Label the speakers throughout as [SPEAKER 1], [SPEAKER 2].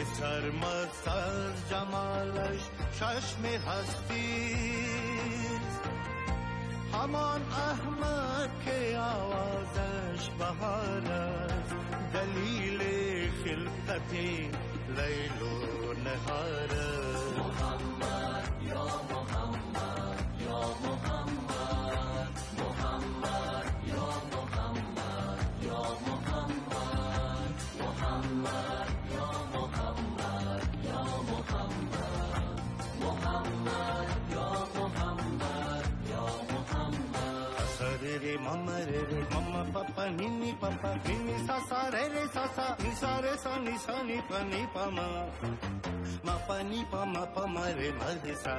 [SPEAKER 1] که سرمست از جمالش چشم هستی، همان احمد که آوازش بهار است، دلیل خلقت لیل و نهار است. محمد یا محمد یا محمد، محمد یا محمد یا محمد، محمد یا محمد یا محمد، محمد یا محمد یا محمد. سره ماما ره ماما پاپا نینی پاپا نینی ساسا ره ساسا نی ساره سا نی سا نی پا نی پا ما پا نی پا ما ره ما سا.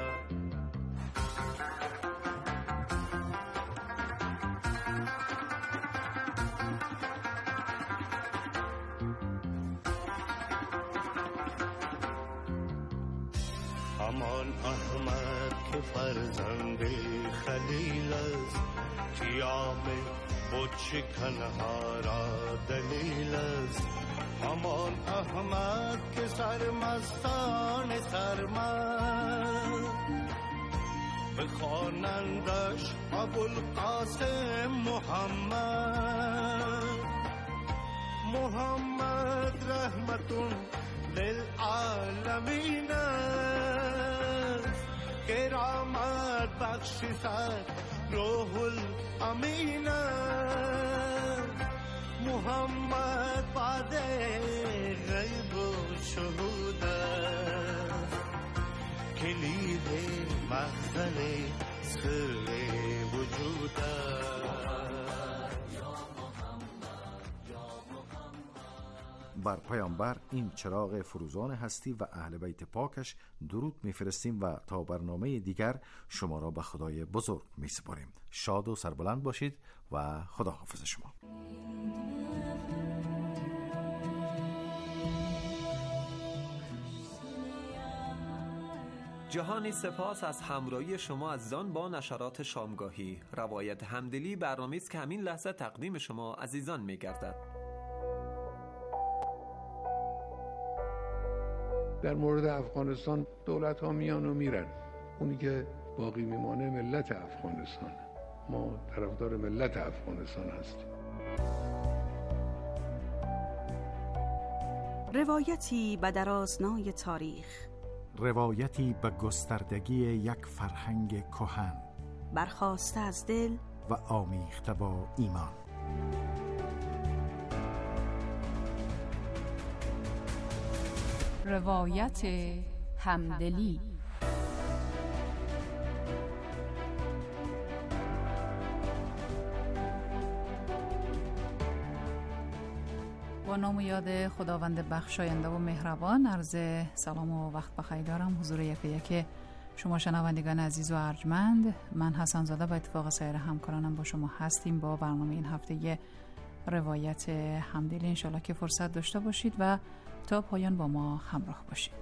[SPEAKER 1] همان احمد که فرزند خلیل است، قیام بود شکنها را دلیل است. همان احمد که سرمستان سرمست بخوانندش ابوالقاسم محمد. محمد رحمتون للعالمین است، کرامت بخشی سر روح الامین است. محمد بعد غیب و شهود است، کلید مخزن سر وجود است.
[SPEAKER 2] بر پیامبر این چراغ فروزان هستی و اهل بیت پاکش درود میفرستیم و تا برنامه دیگر شما را به خدای بزرگ میسپاریم. شاد و سربلند باشید و خداحافظ شما.
[SPEAKER 3] جهانی سپاس از همراهی شما عزیزان با نشرات شامگاهی. روایت همدلی برنامه‌ای است که همین لحظه تقدیم شما عزیزان می‌گردد.
[SPEAKER 4] در مورد افغانستان دولت ها میان و میرن، اونی که باقی میمانه ملت افغانستان. ما طرفدار ملت افغانستان هستیم.
[SPEAKER 5] روایتی به درازنای تاریخ،
[SPEAKER 6] روایتی به گستردگی یک فرهنگ کهن،
[SPEAKER 5] برخاسته از دل
[SPEAKER 6] و آمیخته با ایمان.
[SPEAKER 7] روایت همدلی. با نام و یاد خداوند بخشاینده و مهربان، عرض سلام و وقت بخیر دارم حضور یک شما شنوندگان عزیز و ارجمند. من حسن زاده با اتفاق سایر همکارانم با شما هستیم با برنامه این هفته روایت همدلی. انشالله که فرصت داشته باشید و تا پایان با ما همراه باشید.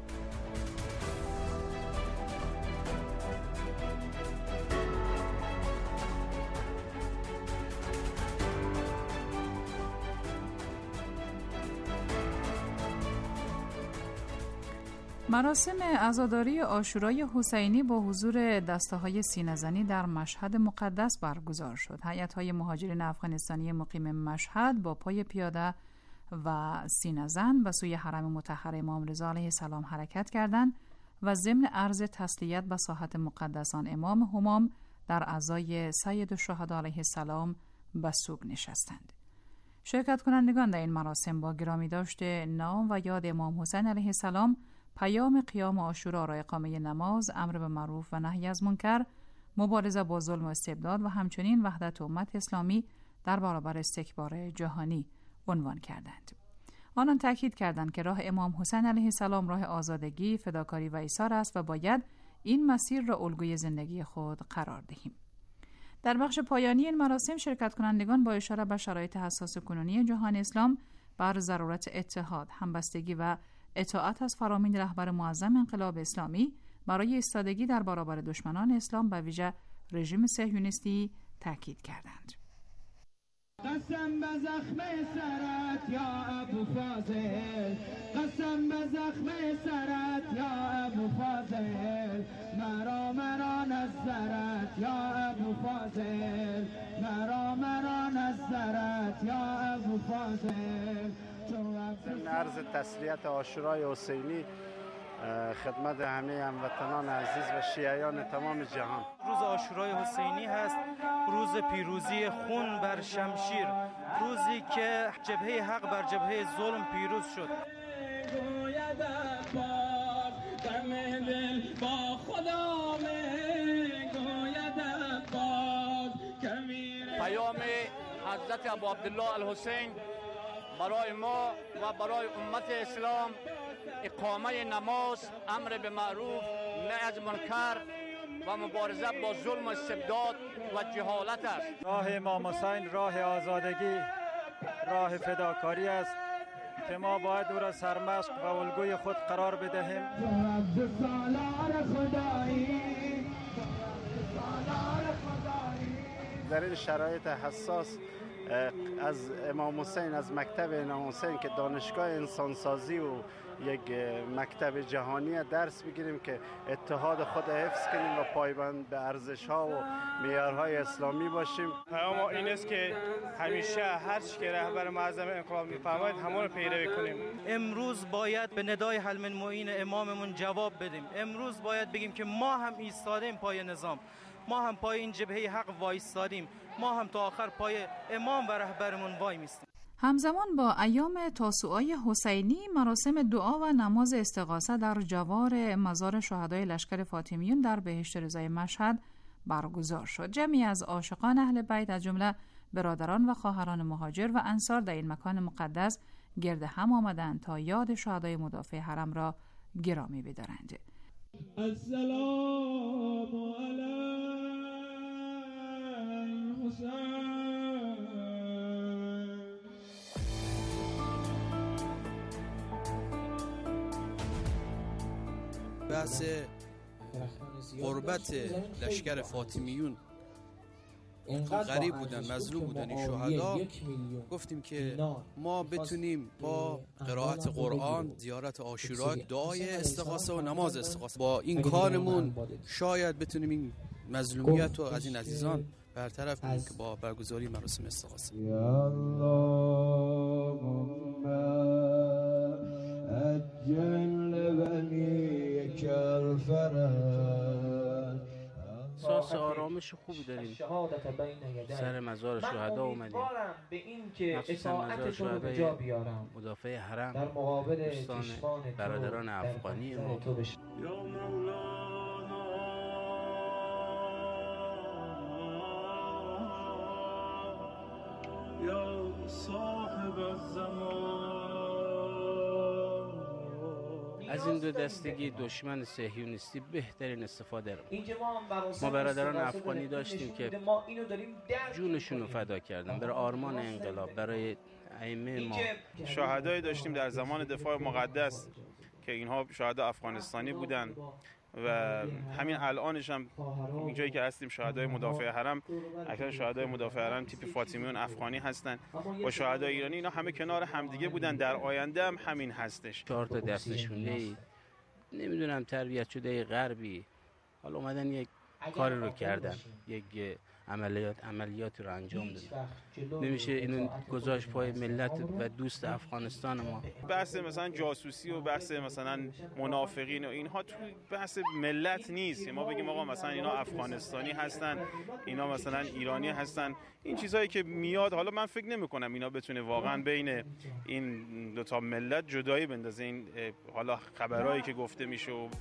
[SPEAKER 7] مراسم عزاداری عاشورای حسینی با حضور دسته‌های سینه‌زنی در مشهد مقدس برگزار شد. هیئت‌های مهاجرین افغانستانی مقیم مشهد با پای پیاده و سینه‌زن به سوی حرم مطهر امام رضا علیه السلام حرکت کردند و ضمن عرض تسلیت به ساحت مقدسان امام همام در عزای سید الشهدا علیه السلام به سوگ نشستند. شرکت کنندگان در این مراسم با گرامی داشته نام و یاد امام حسین علیه السلام، پیام قیام عاشورا را اقامه نماز، امر به معروف و نهی از منکر، مبارزه با ظلم و استبداد و همچنین وحدت امت اسلامی در برابر استکبار جهانی عنوان کردند. آنان تاکید کردند که راه امام حسین علیه السلام راه آزادگی، فداکاری و ایثار است و باید این مسیر را الگوی زندگی خود قرار دهیم. در بخش پایانی این مراسم شرکت کنندگان با اشاره به شرایط حساس کنونی جهان اسلام بر ضرورت اتحاد، همبستگی و اطاعت از فرامین رهبر معظم انقلاب اسلامی برای ایستادگی در برابر دشمنان اسلام به ویژه رژیم صهیونیستی تاکید کردند.
[SPEAKER 8] قسم به زخم سرت یا ابو فاضل، قسم به زخم سرت یا ابو فاضل، مرا نظرت یا ابو فاضل، مرا نظرت یا ابو فاضل.
[SPEAKER 9] عرض تسلیت عاشورای حسینی خدمت همه هموطنان عزیز و شیعیان تمام جهان.
[SPEAKER 10] روز عاشورای حسینی هست، روز پیروزی خون بر شمشیر، روزی که جبهه حق بر جبهه ظلم پیروز شد.
[SPEAKER 11] پیام حضرت ابو عبدالله الحسین برای ما و برای امت اسلام اقامه نماز، امر به معروف، نهی از منکر و مبارزه با ظلم و استبداد و جهالت است.
[SPEAKER 10] راه امام حسین راه آزادگی، راه فداکاری است که ما باید او را سرمشق و الگوی خود قرار بدهیم.
[SPEAKER 9] در این شرایط حساس از امام حسین، از مکتب امام حسین که دانشگاه انسانسازی و یک مکتب جهانی درس بگیریم که اتحاد خود حفظ کنیم و پایبند به ارزش‌ها و معیارهای اسلامی باشیم.
[SPEAKER 10] پیام این است که همیشه هر چی که رهبر معظم انقلاب می‌فرماید همون رو پیروی کنیم. امروز باید به ندای حل من معین اماممون جواب بدیم. امروز باید بگیم که ما هم ایستادیم پای نظام، ما هم پای این جبهه حق وایستادیم، ما هم تا آخر پای امام و رهبرمون وای میستیم.
[SPEAKER 7] همزمان با ایام تاسوعای حسینی، مراسم دعا و نماز استغاثه در جوار مزار شهدای لشکر فاطمیون در بهشت رضای مشهد برگزار شد. جمعی از عاشقان اهل بیت از جمله برادران و خواهران مهاجر و انصار در این مکان مقدس گرد هم آمدند تا یاد شهدای مدافع حرم را گرامی بدارند.
[SPEAKER 8] السلام علی حسین.
[SPEAKER 12] بحث قربت لشکر فاطمیون غریب بودن، مظلوم بودن این شهدا، گفتیم که ما بتونیم با قرائت قرآن، زیارت عاشورا، دعای استغاثه و نماز استغاثه، با این کارمون شاید بتونیم این مظلومیت رو از این عزیزان برطرف کنیم که با برگزاری مراسم استغاثه.
[SPEAKER 8] یا اللهم اجل لبنیک الفرج.
[SPEAKER 13] احساس آرامش خوبی داریم، سر مزار شهدا اومدیم، مخصوصا مزار شهدای مدافع حرم، دوستان برادران افغانی ما.
[SPEAKER 8] یا صاحب الزمان.
[SPEAKER 13] از این دو دستگی دشمن صهیونیستی بهترین استفاده رو ما برادران افغانی داشتیم که جونشون رو فدا کردن برای آرمان انقلاب، برای ائمه ما.
[SPEAKER 14] شهدایی داشتیم در زمان دفاع مقدس که اینها شهدا افغانستانی بودن و همین الانش هم اینجایی که هستیم شهدای مدافع حرم، اکثر شهدای مدافع حرم تیپ فاطمیون افغانی هستن با شهدای ایرانی. اینا همه کنار همدیگه بودن، در آینده هم همین هستش.
[SPEAKER 13] 4 تا دست نشونده نمیدونم تربیت شده غربی حالا اومدن یک کاری رو کردن، یک عملیات رو انجام دادن. نمیشه اینو گذاشت پای ملت و دوست افغانستان ما.
[SPEAKER 14] بحث مثلا جاسوسی و بحث مثلا منافقین و اینها تو بحث ملت نیست. ما بگیم آقا مثلا اینا افغانستانی هستن، اینا مثلا ایرانی هستن، این چیزایی که میاد. حالا من فکر نمی کنم اینا بتونه واقعا بین این دو تا ملت جدایی بندازه. این حالا خبرایی که گفته میشه و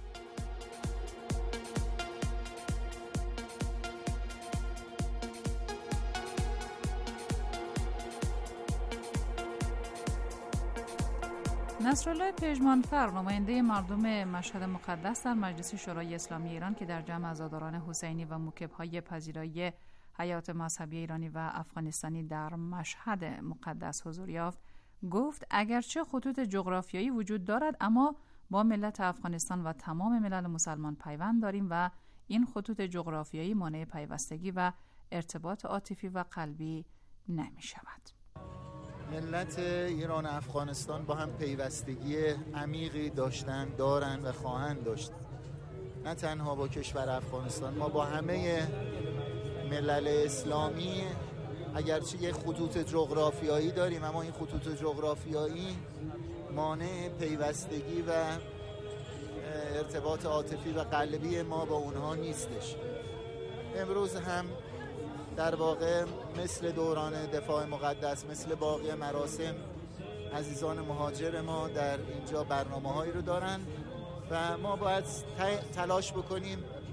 [SPEAKER 7] نصرالله پژمانفر، نماینده مردم مشهد مقدس در مجلس شورای اسلامی ایران که در جمع عزاداران حسینی و موکب‌های پذیرایی حیات مذهبی ایرانی و افغانستانی در مشهد مقدس حضور یافت، گفت اگرچه خطوط جغرافیایی وجود دارد اما با ملت افغانستان و تمام ملل مسلمان پیوند داریم و این خطوط جغرافیایی مانع پیوستگی و ارتباط عاطفی و قلبی نمی شود.
[SPEAKER 15] ملت ایران و افغانستان با هم پیوستگی عمیقی دارن و خواهند داشت. نه تنها با کشور افغانستان، ما با همه ملل اسلامی اگرچه یک خطوط جغرافیایی داریم، اما این خطوط جغرافیایی مانع پیوستگی و ارتباط عاطفی و قلبی ما با اونها نیستش. امروز هم در واقع مثل دوران دفاع مقدس، مثل باقی مراسم، عزیزان مهاجر ما در اینجا برنامه‌هایی رو دارن و ما باید تلاش بکنیم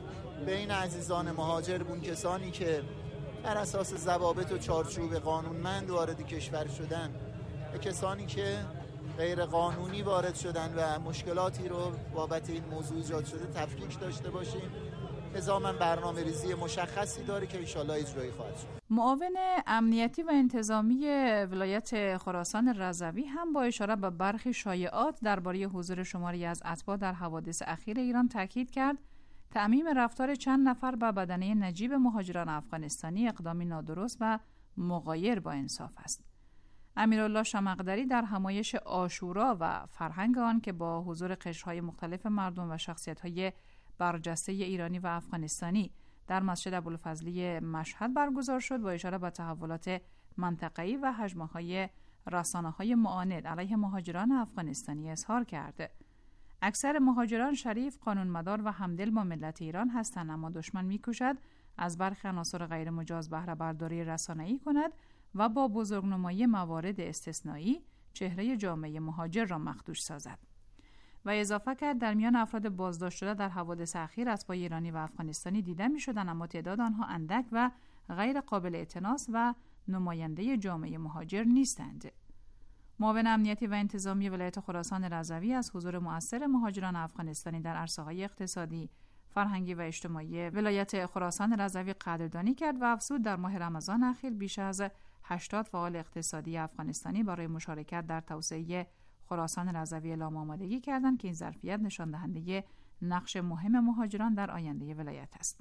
[SPEAKER 15] بین عزیزان مهاجر، اون کسانی که بر اساس ضوابط و چارچوب قانونمند وارد کشور شدن و کسانی که غیر قانونی وارد شدن و مشکلاتی رو بابت این موضوع ایجاد شده تفکیک داشته باشیم. نظام برنامه ریزی مشخصی داره که انشالله اجرایی خواهد شد.
[SPEAKER 7] معاون امنیتی و انتظامی ولایت خراسان رضوی هم با اشاره به برخی شایعات درباره حضور شماری از اتباع در حوادث اخیر ایران تاکید کرد تعمیم رفتار چند نفر به بدنه نجیب مهاجران افغانستانی اقدامی نادرست و مغایر با انصاف است. امیرالله شمقدری در همایش عاشورا و فرهنگ آن که با حضور قشرهای مختلف مردم و شخصیت‌های برجسته ایرانی و افغانستانی در مسجد ابوالفضلی مشهد برگزار شد، با اشاره به تحولات منطقه‌ای و هجمه‌های رسانه‌های معاند علیه مهاجران افغانستانی اظهار کرد. اکثر مهاجران شریف، قانونمدار و همدل با ملت ایران هستند، اما دشمن می‌کوشد از برخی عناصر غیر مجاز بهره برداری رسانه‌ای کند و با بزرگنمایی موارد استثنایی چهره جامعه مهاجر را مخدوش سازد. و اضافه کرد در میان افراد بازداشت شده در حوادث اخیر اتباع ایرانی و افغانستانی دیده می‌شدند، اما تعداد آنها اندک و غیر قابل اعتناس و نماینده جامعه مهاجر نیستند. معاون امنیتی و انتظامی ولایت خراسان رضوی از حضور مؤثر مهاجران افغانستانی در عرصه‌های اقتصادی، فرهنگی و اجتماعی ولایت خراسان رضوی قدردانی کرد و افزود در ماه رمضان اخیر بیش از 80 فعال اقتصادی افغانستانی برای مشارکت در توسعه خراسان رضوی اعلام آمادگی کردند که این ظرفیت نشان دهنده نقش مهم مهاجران در آینده ولایت است.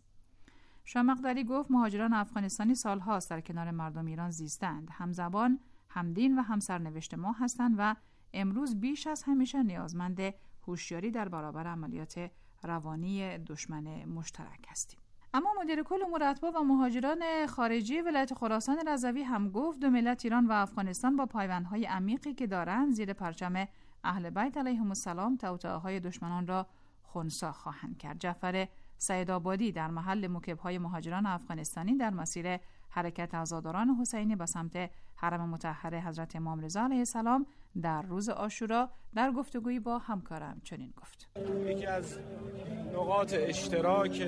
[SPEAKER 7] شمقدری گفت مهاجران افغانستانی سالهاست در کنار مردم ایران زیستند، همزبان، همدین و همسرنوشت ما هستند و امروز بیش از همیشه نیازمند هوشیاری در برابر عملیات روانی دشمن مشترک هستیم. اما مدیر کل امور اتباع و مهاجران خارجی ولایت خراسان رضوی هم گفت دو ملت ایران و افغانستان با پیوندهای عمیقی که دارند زیر پرچم اهل بیت علیهم السلام توطئه‌های دشمنان را خنثی خواهند کرد. جعفر سیدآبادی در محل موکب‌های مهاجران افغانستانی در مسیر حرکت عزاداران حسینی به سمت حرم مطهر حضرت امام رضا علیه السلام در روز عاشورا در گفتگویی با همکارم چنین گفت:
[SPEAKER 8] یکی از نقاط اشتراک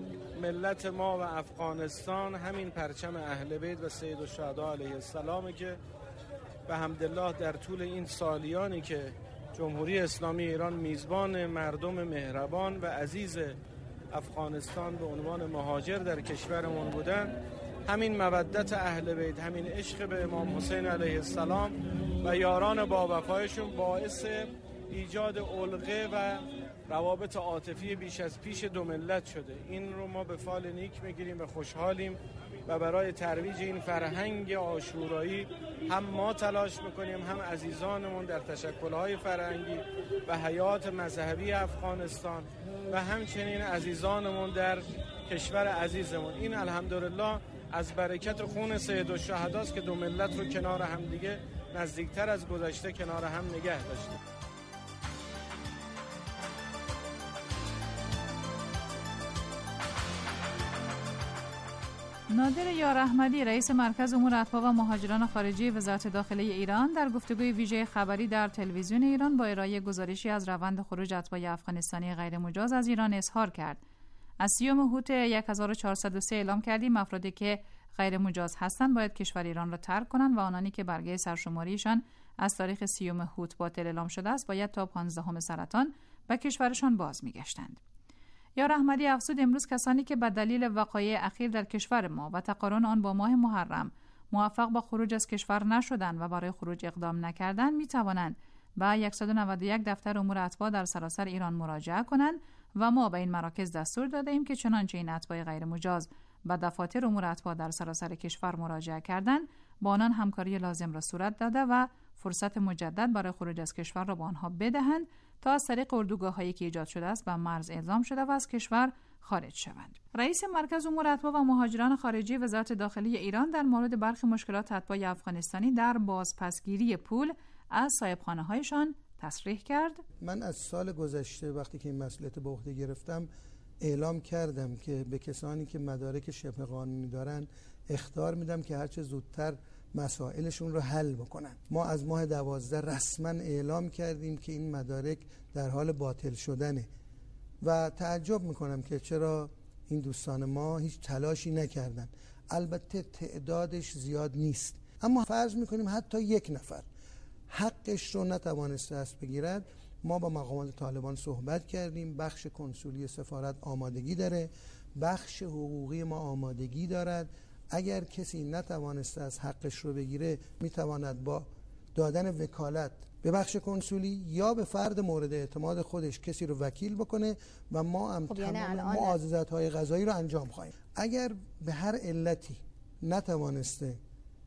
[SPEAKER 8] ملت ما و افغانستان همین پرچم اهل بیت و سید الشهدا علیه السلام که به حمدالله در طول این سالیانی که جمهوری اسلامی ایران میزبان مردم مهربان و عزیز افغانستان به عنوان مهاجر در کشورمون بودن، همین مودت اهل بیت، همین عشق به امام حسین علیه السلام و یاران با وفایشون باعث ایجاد علقه و روابط عاطفی بیش از پیش دو ملت شده. این رو ما به فال نیک میگیریم و خوشحالیم و برای ترویج این فرهنگ عاشورایی هم ما تلاش میکنیم، هم عزیزانمون در تشکل‌های فرهنگی و حیات مذهبی افغانستان و همچنین عزیزانمون در کشور عزیزمون. این الحمدلله از برکت خون سید الشهداست که دو ملت رو کنار هم دیگه نزدیکتر از گذشته کنار هم نگه داشته.
[SPEAKER 7] نادر یار احمدی رئیس مرکز امور اتباع و مهاجران خارجی وزارت داخله ایران در گفتگوی ویژه خبری در تلویزیون ایران با ارائه گزارشی از روند خروج اتباع افغانستانی غیر مجاز از ایران اظهار کرد: از 30 هوت 1403 اعلام کردیم افرادی که غیر مجاز هستند باید کشور ایران را ترک کنند و آنانی که برگه سرشماریشان از تاریخ 30 هوت باطل اعلام شده است باید تا 15 سرطان به کشورشان باز می‌گشتند. یار احمدی افزود امروز کسانی که به دلیل وقایع اخیر در کشور ما و تقارن آن با ماه محرم موفق به خروج از کشور نشدند و برای خروج اقدام نکردند می توانند به 191 دفتر امور اتباع در سراسر ایران مراجعه کنند و ما به این مراکز دستور داده ایم که چنانچه این اتباع غیر مجاز به دفاتر امور اتباع در سراسر کشور مراجعه کردند با آنان همکاری لازم را صورت داده و فرصت مجدد برای خروج از کشور را با آنها بدهند تا از طریق اردوگاه‌هایی که ایجاد شده است به مرز اعزام شده و از کشور خارج شوند. رئیس مرکز امور اتباع و مهاجران خارجی وزارت داخلی ایران در مورد برخی مشکلات اتباع افغانستانی در بازپسگیری پول از صاحبخانه‌هایشان تصریح کرد.
[SPEAKER 16] من از سال گذشته وقتی که این مسئولیت به عهده گرفتم اعلام کردم که به کسانی که مدارک شبه قانونی دارن اخطار میدم که هرچه زودتر مسائلشون رو حل بکنن. ما از ماه 12 رسما اعلام کردیم که این مدارک در حال باطل شدنه و تعجب میکنم که چرا این دوستان ما هیچ تلاشی نکردن. البته تعدادش زیاد نیست، اما فرض میکنیم حتی یک نفر حقش رو نتوانسته دست بگیرد. ما با مقامات طالبان صحبت کردیم، بخش کنسولی سفارت آمادگی داره، بخش حقوقی ما آمادگی دارد. اگر کسی نتوانسته از حقش رو بگیره میتواند با دادن وکالت به بخش کنسولی یا به فرد مورد اعتماد خودش کسی رو وکیل بکنه و ما هم تمام معاضدت‌های قضایی رو انجام خواهیم. اگر به هر علتی نتوانسته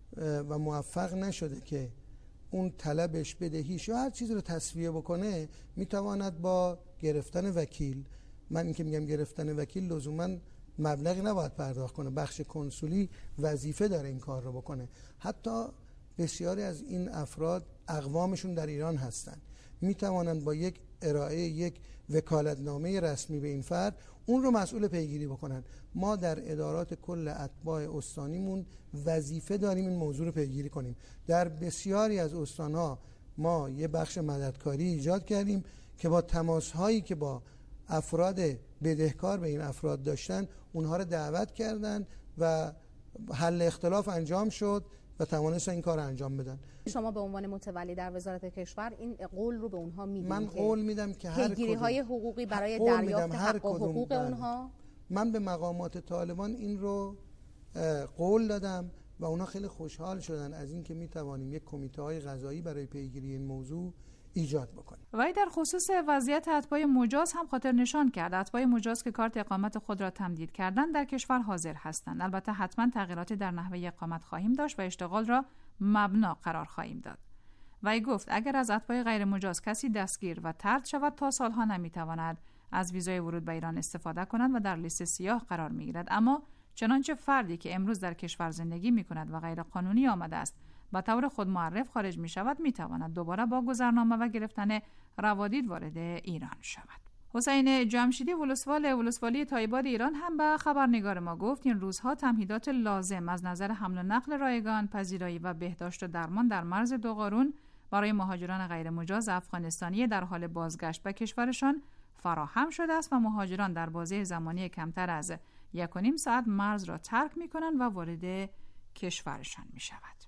[SPEAKER 16] و موفق نشده که اون طلبش بدهیش یا هر چیزی رو تسویه بکنه، میتواند با گرفتن وکیل، من این که میگم گرفتن وکیل لزوما مبلغی نباید پرداخت کنه، بخش کنسولی وظیفه داره این کار رو بکنه. حتی بسیاری از این افراد اقوامشون در ایران هستن، میتوانند با یک ارائه یک وکالتنامه رسمی به این فرد اون رو مسئول پیگیری بکنن. ما در ادارات کل اتباع استانیمون وظیفه داریم این موضوع رو پیگیری کنیم. در بسیاری از استانها ما یه بخش مددکاری ایجاد کردیم که با تماس‌هایی که با افراد بدهکار به این افراد داشتن اونها رو دعوت کردن و حل اختلاف انجام شد و توانستن این کار انجام بدن.
[SPEAKER 17] شما به عنوان متولی در وزارت کشور این قول رو به اونها میدید؟
[SPEAKER 16] من قول میدم که هر
[SPEAKER 17] پیگیری‌های حقوقی برای دریافت حق و حقوق اونها.
[SPEAKER 16] من به مقامات طالبان این رو قول دادم و اونها خیلی خوشحال شدن از اینکه میتوانیم یک کمیته‌های قضایی برای پیگیری این موضوع ایجاد بکنیم.
[SPEAKER 7] ولی در خصوص وضعیت اتباع مجاز هم خاطر نشان کرد. اتباع مجاز که کارت اقامت خود را تمدید کردن در کشور حاضر هستند. البته حتما تغییراتی در نحوه اقامت خواهیم داشت و اشتغال را مبنا قرار خواهیم داد. وی گفت اگر از اتباع غیر مجاز کسی دستگیر و طرد شود تا سالها نمیتواند از ویزای ورود به ایران استفاده کند و در لیست سیاه قرار میگیرد. اما چنانچه فردی که امروز در کشور زندگی میکند و غیر قانونی آمده است به طور خود معرف خارج می شود، می تواند دوباره با گذرنامه و گرفتن روادید وارد ایران شود. حسین جمشیدی ولسوالی تایباد ایران هم به خبرنگار ما گفت این روزها تمهیدات لازم از نظر حمل و نقل رایگان، پذیرایی و بهداشت و درمان در مرز دوقارون برای مهاجران غیر مجاز افغانستانی در حال بازگشت به کشورشان فراهم شده است و مهاجران در بازه زمانی کمتر از 1.5 ساعت مرز را ترک می کنند و وارد کشورشان می شود.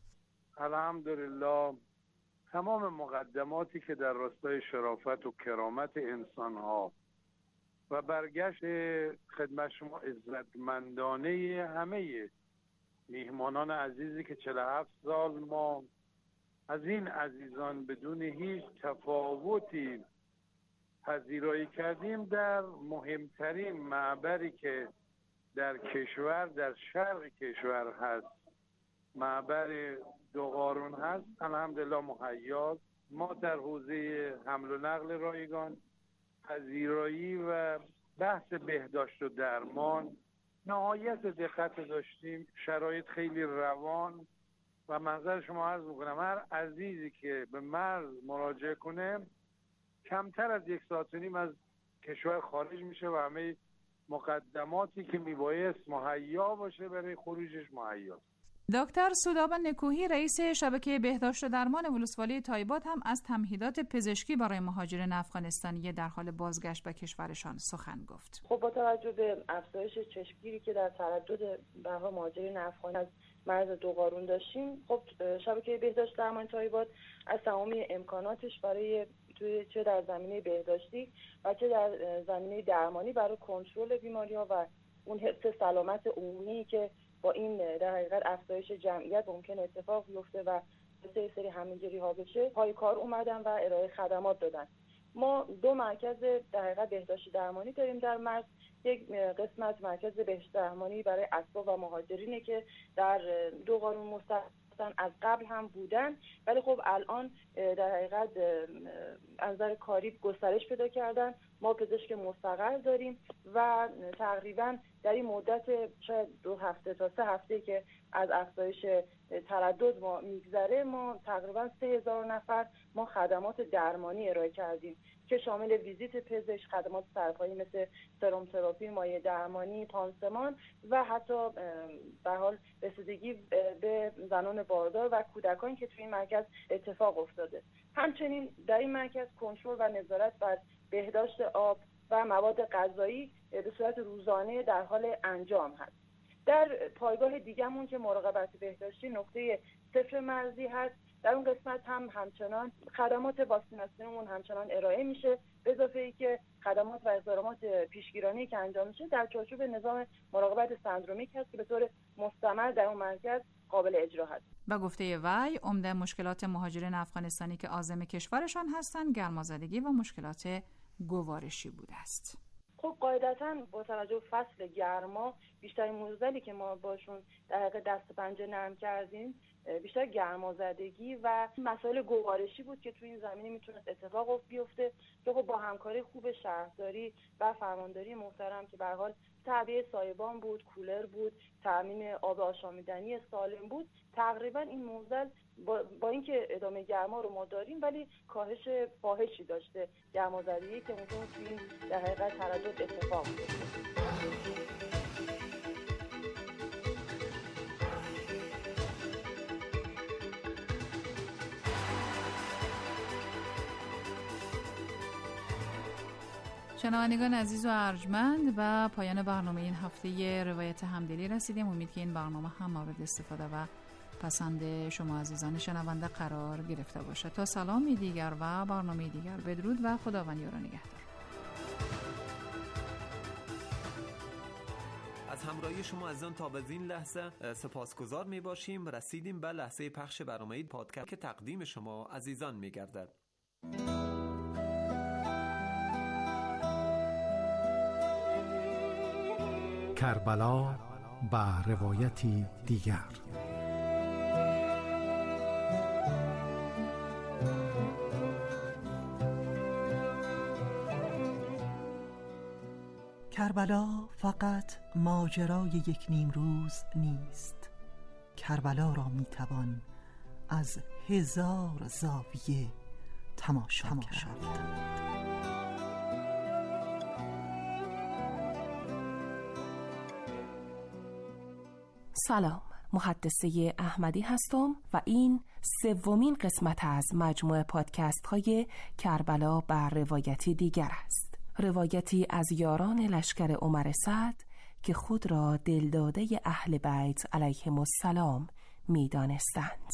[SPEAKER 4] الحمدلله تمام مقدماتی که در راستای شرافت و کرامت انسان‌ها و برگشت خدمت شما عزتمندانه همه میهمانان عزیزی که 47 سال ما از این عزیزان بدون هیچ تفاوتی پذیرایی کردیم در مهمترین معبری که در کشور، در شرق کشور هست، معبر دوقارون هست، الحمدلله مهیاست. ما در حوزه حمل و نقل رایگان، پذیرایی و بحث بهداشت و درمان نهایت دقت داشتیم. شرایط خیلی روان و منظر شما عرض میکنم هر عزیزی که به مرز مراجعه کنه کمتر از 1.5 ساعت از کشور خارج میشه و همه مقدماتی که میبایست مهیا باشه برای خروجش مهیاست.
[SPEAKER 7] دکتر سودابه نکوهی رئیس شبکه بهداشت و درمان ولسوالی تایباد هم از تمهیدات پزشکی برای مهاجران افغانستانی در حال بازگشت به کشورشان سخن گفت.
[SPEAKER 18] خب با توجه به افزایش چشمگیری که در تردد برها مهاجرین افغان از مرز دوقارون داشتیم، خب شبکه بهداشت درمان تایباد از تمامی امکاناتش برای چه در زمینه بهداشتی و چه در زمینه درمانی برای کنترل بیماری‌ها و اون حفظ سلامت عمومی که با این در حقیقت افزایش جمعیت ممکن اتفاق بیفته و سری همه‌گیری ها بشه پای کار اومدن و ارائه خدمات دادن. ما 2 مرکز در حقیقت بهداشتی درمانی داریم در مرز. یک قسمت مرکز بهداشت درمانی برای اسباب و مهاجرینه که در دوقارون مستقر هستن، از قبل هم بودن، ولی خب الان در حقیقت از نظر کاری گسترش پیدا کردن. ما پزشک مستقر داریم و تقریبا در این مدت شاید 2 هفته تا 3 هفته که از افزایش تردد ما میگذره، ما تقریبا 3000 نفر ما خدمات درمانی ارائه کردیم که شامل ویزیت پزشک، خدمات سرپایی مثل سرم تراپی، مایع درمانی، پانسمان و حتی به حال رسیدگی به زنان باردار و کودکان که توی این مرکز اتفاق افتاده. همچنین در این مرکز کنترل و نظارت بر بهداشت آب و مواد غذایی به صورت روزانه در حال انجام هست. در پایگاه دیگه‌مون که مراقبت بهداشتی نقطه صفر مرزی هست، در اون قسمت هم همچنان خدمات واکسیناسیونمون همچنان ارائه میشه، به اضافه ای که خدمات و اقدامات پیشگیرانی که انجام میشه در چارچوب نظام مراقبت سندرومیک هست که به طور مستمر در اون مرکز قابل اجرا هست.
[SPEAKER 7] به گفته وی، عمده مشکلات مهاجرین افغانستانی که عازم کشورشان هستند گرمازدگی و مشکلات گوارشی بوده است.
[SPEAKER 18] خب قاعدتاً با توجه فصل گرما بیشترین معضلی که ما باشون در حقیقت دست پنجه نرم کردیم بیشتر گرمازدگی و مسائل گوارشی بود که توی این زمینه میتونست اتفاق بیفته که خب با همکاری خوب شهرداری و فرمانداری محترم که به هر حال تعبیه سایبان بود، کولر بود، تامین آب آشامیدنی سالم بود، تقریبا این معضل با اینکه ادامه گرما رو ما داریم ولی کاهش فاحشی داشته گرمازدگی که ممکن توی این در حقیقت تردد اتفاق بیفته.
[SPEAKER 7] شنوندگان عزیز و ارجمند، و پایان برنامه این هفته روایت همدلی رسیدیم. امید که این برنامه هم مورد استفاده و پسند شما عزیزان شنونده قرار گرفته باشد. تا سلامی دیگر و برنامه دیگر، بدرود و خداوند یار و نگهدار.
[SPEAKER 3] از همراهی شما عزیزان تا به این لحظه سپاسگزار می باشیم. رسیدیم به لحظه پخش برنامه پادکست که تقدیم شما عزیزان می گردد.
[SPEAKER 6] کربلا به روایتی دیگر.
[SPEAKER 19] کربلا فقط ماجرای یک نیمروز نیست. کربلا را میتوان از 1000 زاویه تماشا کرد.
[SPEAKER 20] سلام، محدثه احمدی هستم و این 3مین قسمت از مجموعه پادکست های کربلا بر روایتی دیگر است. روایتی از یاران لشکر عمر سعد که خود را دلداده اهل بیت علیهم السلام می دانستند.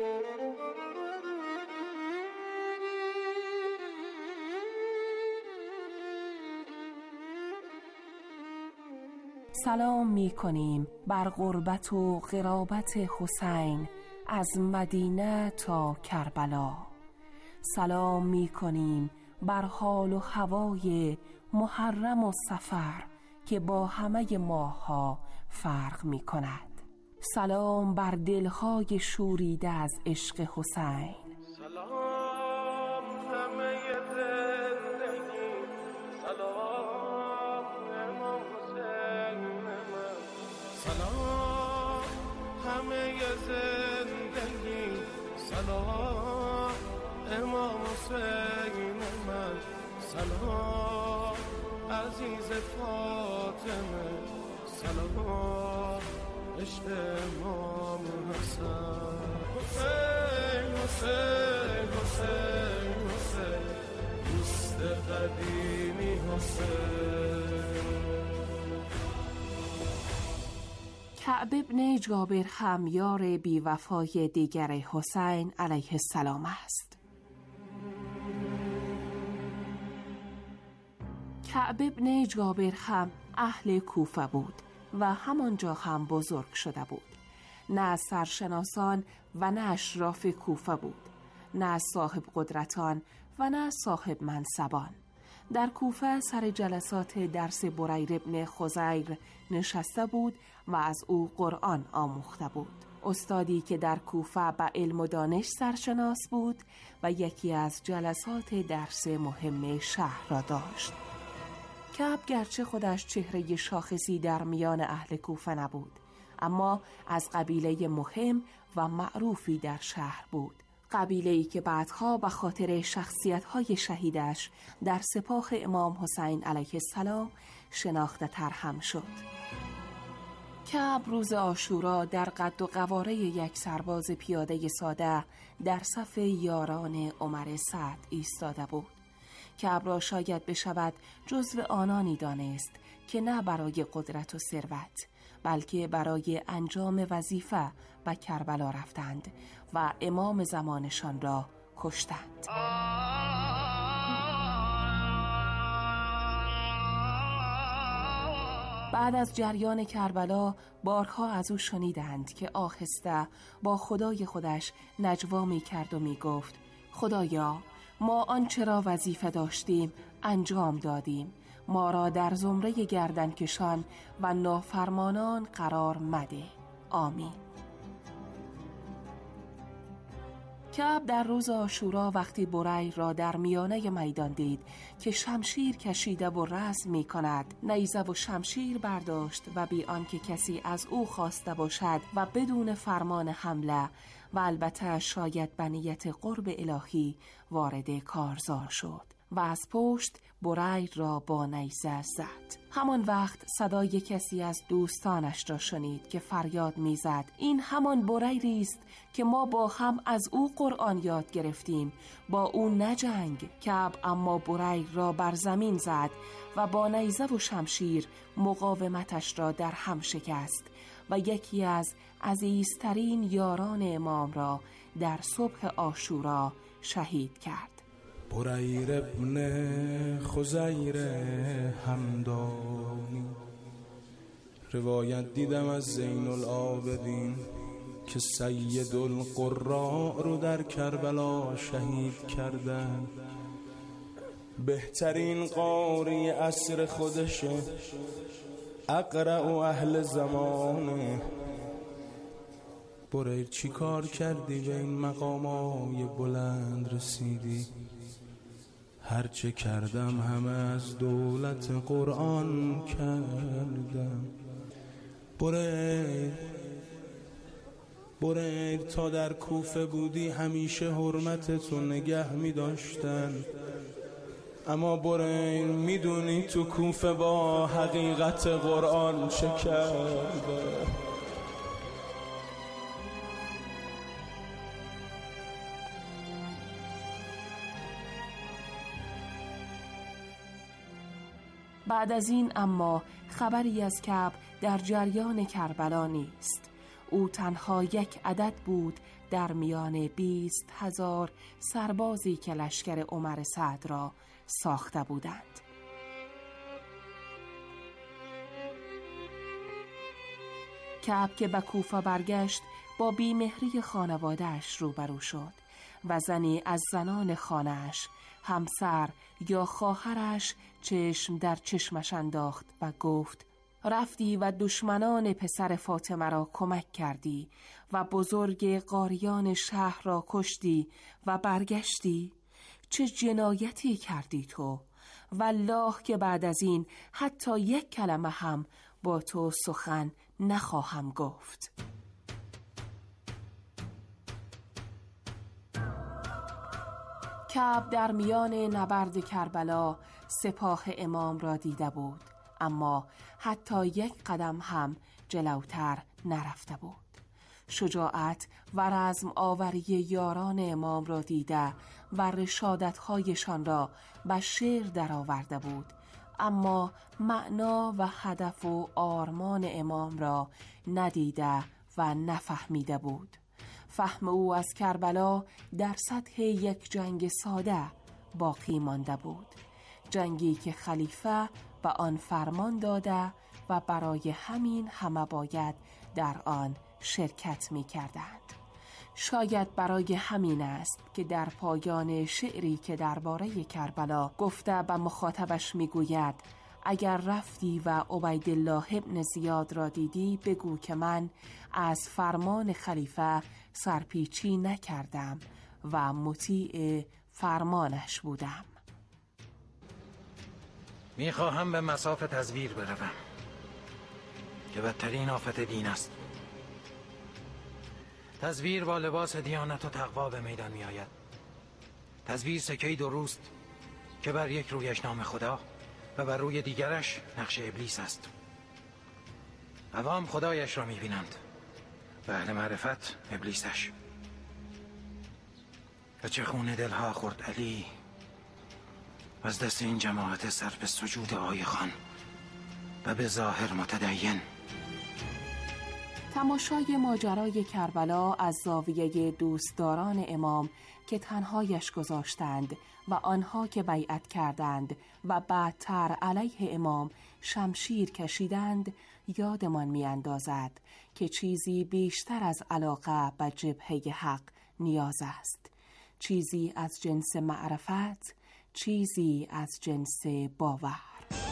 [SPEAKER 20] سلام می کنیم بر غربت و غرابت حسین از مدینه تا کربلا. سلام می کنیم بر حال و هوای محرم و صفر که با همه ماه‌ها فرق می کند. سلام بر دلهای شوریده از عشق حسین.
[SPEAKER 1] سلام همه زندگی، سلام امام حسین من. سلام همه زندگی، سلام امام حسین من. سلام عزیز فاطمه، سلام عشق امام حسین. حسین حسین حسین حسین دوست قدیمی حسین.
[SPEAKER 20] کعب ابن جابر هم یار بی‌وفای دیگر حسین علیه السلام است. کعب ابن جابر هم اهل کوفه بود و همانجا هم بزرگ شده بود. نه از سرشناسان و نه اشراف کوفه بود، نه از صاحب قدرتان و نه صاحب منصبان. در کوفه سر جلسات درس بریر ابن خزیر نشسته بود و از او قرآن آموخته بود. استادی که در کوفه به علم و دانش سرشناس بود و یکی از جلسات درس مهم شهر را داشت. کعب گرچه خودش چهره شاخصی در میان اهل کوفه نبود، اما از قبیله مهم و معروفی در شهر بود، قبیله‌ای که بعدها به خاطر شخصیت‌های شهیدش در سپاه امام حسین علیه السلام شناخته تر هم شد. کعب روز عاشورا در قد و قواره یک سرباز پیاده ساده در صف یاران عمر سعد ایستاده بود. کعب را شاید بشود جزو آنانی دانست که نه برای قدرت و ثروت بلکه برای انجام وظیفه به کربلا رفتند و امام زمانشان را کشتند. بعد از جریان کربلا بارها از او شنیدند که آهسته با خدای خودش نجوا می کرد و می گفت: خدایا، ما آنچه را وظیفه داشتیم انجام دادیم، ما را در زمره گردنکشان و نافرمانان قرار مده. آمین. کعب در روز عاشورا وقتی بریر را در میانه میدان دید که شمشیر کشیده و رسم می کند، نیزه و شمشیر برداشت و بی آنکه کسی از او خواسته باشد و بدون فرمان حمله و البته شاید به نیت قرب الهی وارد کارزار شد و از پشت بریر را با نیزه زد. همان وقت صدای کسی از دوستانش را شنید که فریاد میزد: این همان بریری است که ما با هم از او قرآن یاد گرفتیم، با او نجنگ. کعب اما بریر را بر زمین زد و با نیزه و شمشیر مقاومتش را در هم شکست و یکی از عزیزترین یاران امام را در صبح عاشورا شهید کرد.
[SPEAKER 1] بریر ابن خزیر همدانی، روایت دیدم از زین العابدین که سید القراء رو در کربلا شهید کردن. بهترین قاری عصر خودشه، اقرأ و اهل زمانه. بریر چی کار کردی به این مقامای بلند رسیدی؟ هرچه کردم همه از دولت قرآن کردم. بریر تا در کوفه بودی همیشه حرمتتو نگه می داشتن، اما بریر میدونی تو کوفه با حقیقت قرآن چه کرده؟
[SPEAKER 20] بعد از این اما خبری از کعب در جریان کربلا نیست. او تنها یک عدد بود در میان 20,000 سربازی که لشکر عمر سعد را ساخته بودند. کعب که به کوفه برگشت با بیمهری خانواده‌اش روبرو شد و زنی از زنان خانه‌اش، همسر یا خواهرش، چشم در چشمش انداخت و گفت: رفتی و دشمنان پسر فاطمه را کمک کردی و بزرگ قاریان شهر را کشتی و برگشتی؟ چه جنایتی کردی تو؟ والله که بعد از این حتی یک کلمه هم با تو سخن نخواهم گفت. کعب در میان نبرد کربلا سپاه امام را دیده بود، اما حتی یک قدم هم جلوتر نرفته بود. شجاعت و رزم آوری یاران امام را دیده و رشادت‌هایشان را به شعر درآورده بود، اما معنا و هدف و آرمان امام را ندیده و نفهمیده بود. فهم او از کربلا در سطح یک جنگ ساده باقی مانده بود، جنگی که خلیفه به آن فرمان داده و برای همین همه باید در آن شرکت می کردند. شاید برای همین است که در پایان شعری که درباره کربلا گفته به مخاطبش می گوید: اگر رفتی و عبیدالله ابن زیاد را دیدی بگو که من از فرمان خلیفه سرپیچی نکردم و مطیع فرمانش بودم.
[SPEAKER 21] میخواهم به مصاف تزویر بروم که بدترین آفت دین است. تزویر با لباس دیانت و تقوا به میدان می آید. تزویر سکه‌ای دوست که بر یک رویش نام خدا و بر روی دیگرش نقش ابلیس است. عوام خدایش را می بینند و اهل معرفت ابلیسش. و چه خون دلها خورد علی از دست این جماعت سر به سجود آی خان و به ظاهر متدین.
[SPEAKER 20] تماشای ماجرای کربلا از زاویه دوستداران امام که تنهایش گذاشتند و آنها که بیعت کردند و بعدتر علیه امام شمشیر کشیدند یادمان می‌اندازد که چیزی بیشتر از علاقه به جبهه حق نیاز است. چیزی از جنس معرفت، چیزی از جنس باور.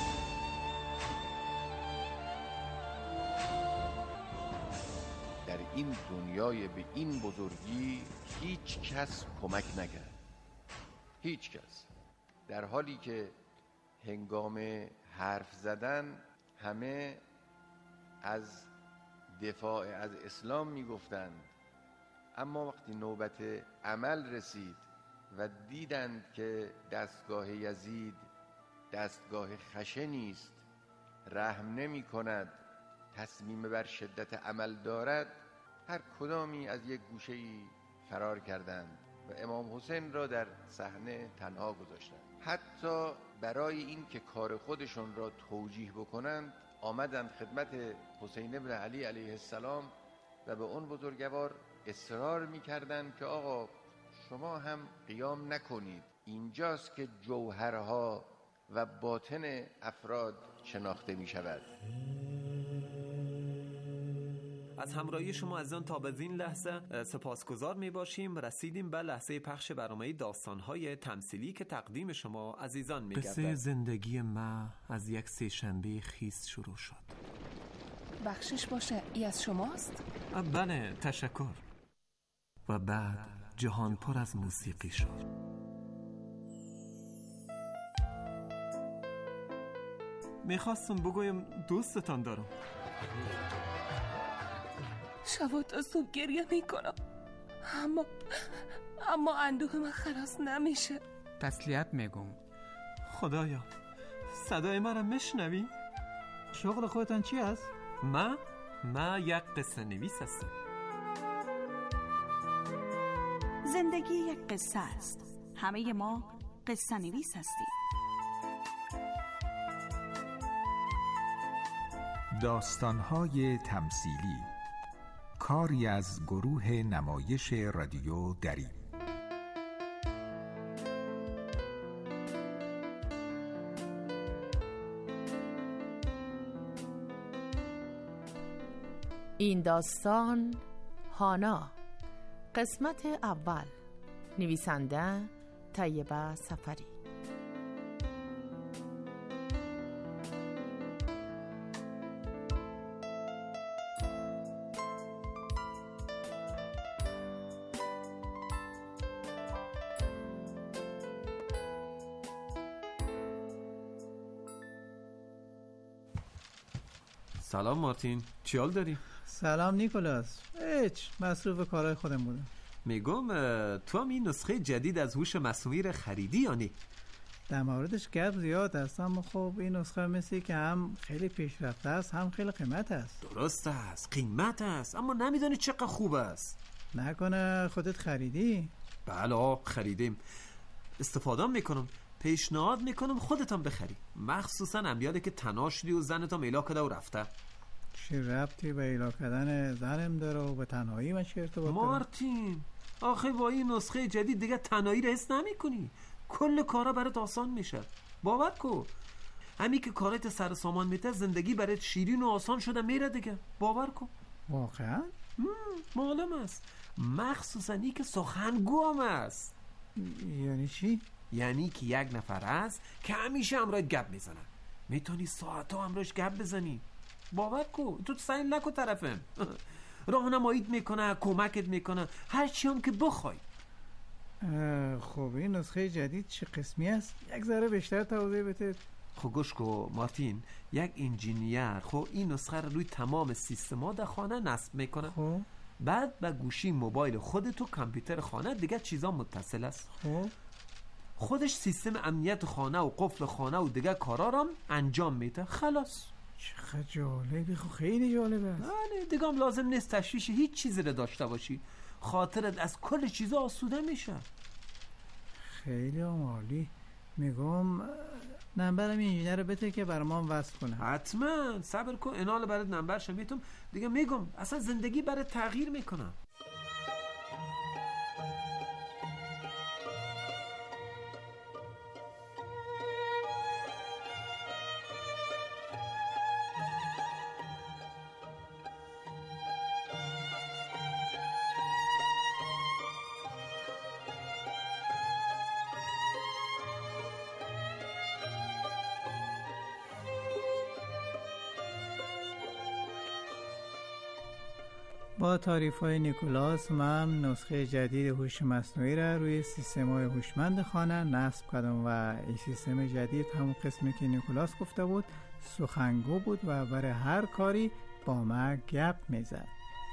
[SPEAKER 22] در این دنیای به این بزرگی هیچ کس کمک نکرد، هیچ کس. در حالی که هنگام حرف زدن همه از دفاع از اسلام میگفتند، اما وقتی نوبت عمل رسید و دیدند که دستگاه یزید دستگاه خشنی است، رحم نمی کند، تصمیم بر شدت عمل دارد، هر کدامی از یک گوشه‌ای فرار کردند و امام حسین را در صحنه تنها گذاشتند. حتی برای این که کار خودشون را توجیه بکنند آمدند خدمت حسین بن علی علیه السلام و به اون بزرگوار اصرار می‌کردند که آقا شما هم قیام نکنید، اینجاست که جوهرها و باطن افراد شناخته می‌شود.
[SPEAKER 3] از همراهی شما عزیزان تا به این لحظه سپاسگزار میباشیم. رسیدیم به لحظه پخش برنامه داستان‌های تمثیلی که تقدیم شما عزیزان میگردد.
[SPEAKER 23] قصه زندگی ما از یک سه‌شنبه خیس شروع شد.
[SPEAKER 20] بخشش باشه، ای از شماست؟
[SPEAKER 23] بله، تشکر. و بعد جهان پر از موسیقی شد. میخواستم بگویم دوستتان دارم.
[SPEAKER 20] شب تا صبح گریه میکنم، اما اندوه من خلاص نمیشه.
[SPEAKER 24] تسلیت میگم.
[SPEAKER 23] خدایا صدای من را میشنوی؟
[SPEAKER 24] شغل خودتان چی است؟
[SPEAKER 23] ما یک قصه نویس هستم.
[SPEAKER 5] زندگی یک قصه است. همه ما قصه نویس هستیم.
[SPEAKER 25] داستان‌های تمثیلی، کاری از گروه نمایش رادیو دری.
[SPEAKER 26] این داستان هانا، قسمت اول. نویسنده طیبه سفری.
[SPEAKER 3] سلام مارتین، چی حال داری؟
[SPEAKER 24] سلام نیکولاس. هیچ، مصروف کارهای خودم بودم.
[SPEAKER 3] میگم تو هم این نسخه جدید از هوش مصنوعی رو خریدی یا نه؟
[SPEAKER 24] در موردش گپ زیاد است، اما خب این نسخه مثل که هم خیلی پیشرفته است هم خیلی قیمت است.
[SPEAKER 3] درست است، قیمت است، اما نمیدانی چقدر خوب است.
[SPEAKER 24] نکنه خودت خریدی؟
[SPEAKER 3] بله خریدیم، استفاده میکنم. پیشنهاد میکنم خودتان بخری، مخصوصا امیالی که تنها شدی و زنتم ایلا کده و رفته.
[SPEAKER 24] چی ربطی به ایلا کردن زنم داره و به تنهایی من چه ارتباط داره؟
[SPEAKER 3] مارتین آخه با این نسخه جدید دیگه تنهایی رو حس نمی کنی، کل کارا برات آسان میشه. باور کن، همین که کارت سر سامان میته زندگی برات شیرین و آسان شده میره دیگه. باور کن.
[SPEAKER 24] واقعا؟
[SPEAKER 3] معلوم است، مخصوصا این که سخنگو هم است.
[SPEAKER 24] یعنی چی؟
[SPEAKER 3] یعنی که یک نفر است که همیشه همراه گپ میزنه، میتونی ساعت‌ها همراهش گپ بزنی. باور کن، تو سعی نکن طرفم. راهنماییت میکنه، کمکت میکنه، هر چی هم که بخوای.
[SPEAKER 24] خب این نسخه جدید چه قسمی است؟ یک ذره بیشتر توضیح بده.
[SPEAKER 3] خب گوش کن مارتین، یک انجینیر خب این نسخه رو روی تمام سیستما در خانه نصب میکنه.
[SPEAKER 24] خب
[SPEAKER 3] بعد به گوشی موبایل خودت و کامپیوتر خانه دیگه چیزا متصل است.
[SPEAKER 24] خب
[SPEAKER 3] خودش سیستم امنیت خانه و قفل خانه و دیگه کارا رو انجام میده. خلاص.
[SPEAKER 24] چقدر جالبی، خب خیلی جالب است.
[SPEAKER 3] نه دیگه هم لازم نیست تشویش هیچ چیزی رو داشته باشی، خاطرت از کل چیزا آسوده میشه.
[SPEAKER 24] خیلی عالی. میگم نمبرم انجینیر رو بده که برام وصل کنه.
[SPEAKER 3] حتما صبر کن، اینال برات نمبرش میتونم دیگه. میگم اصلا زندگی برات تغییر میکنم.
[SPEAKER 24] با تعریف‌های نیکولاس من نسخه جدید هوش مصنوعی را روی سیستم‌های هوشمند خانه نصب کردم و این سیستم جدید همون قسمی که نیکولاس گفته بود سخنگو بود و برای هر کاری با ما گپ میزد.